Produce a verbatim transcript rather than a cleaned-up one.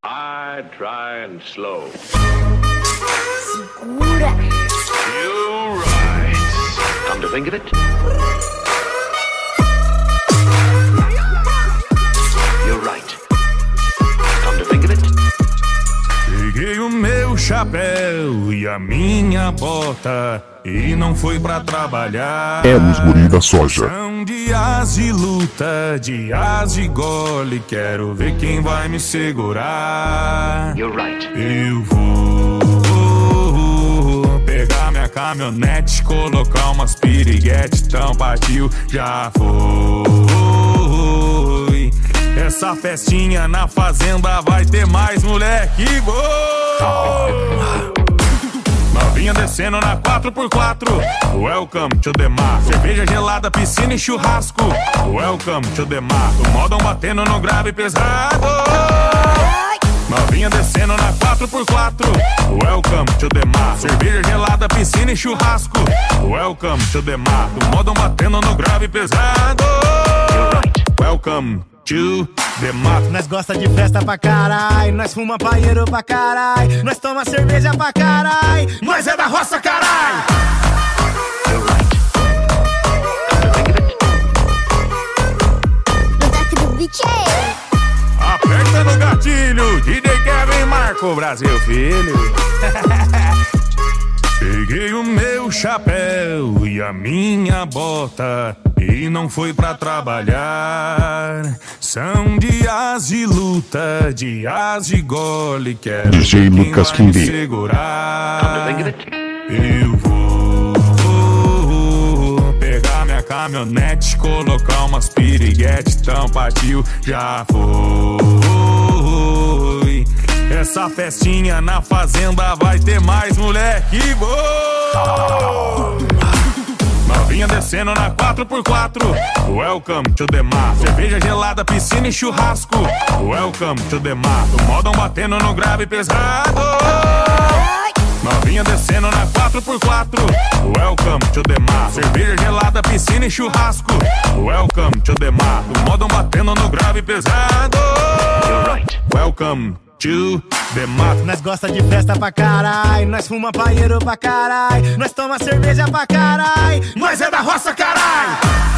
High, dry and slow. Segura. You're right. Come to think of it. You're right. Come to think of it. Peguei o meu chapéu e a minha bota e não fui pra trabalhar. É os guri da soja. São dias de luta, dias de gole. Quero ver quem vai me segurar. You're right. Eu vou pegar minha caminhonete, colocar umas piriguete, então partiu, já foi. Essa festinha na fazenda vai ter mais moleque. Gol! Novinha descendo na quatro por quatro. Welcome to the mar. Cerveja gelada, piscina e churrasco. Welcome to the mar. O modão batendo no grave pesado. Novinha descendo na quatro por quatro. Welcome to the mar. Cerveja gelada, piscina e churrasco. Welcome to the mar. O modão batendo no grave pesado. Welcome to the mar. Nós gosta de festa pra carai, nós fuma paieiro pra carai, nós toma cerveja pra carai, nós é da roça carai. No toque do beat aí. Aperta no gatilho, D J Kevin Marco, Brasil filho. Peguei o meu chapéu e a minha bota e não fui pra trabalhar. São dias de luta, dias de gole. Quero D J quem Lucas vai me Kimbi. segurar. Eu vou pegar minha caminhonete, colocar umas piriguete, então partiu, já foi. Essa festinha na fazenda vai ter mais moleque. Gol! Novinha descendo na quatro por quatro. Welcome to the mar. Cerveja gelada, piscina e churrasco. Welcome to the mar. O modão batendo no grave pesado. Novinha descendo na quatro por quatro. Welcome to the mar. Cerveja gelada, piscina e churrasco. Welcome to the mar. O modão batendo no grave pesado. Welcome to the mar. Nós gosta de festa pra carai, nós fuma paieiro pra carai, nós toma cerveja pra carai, nós é da roça carai.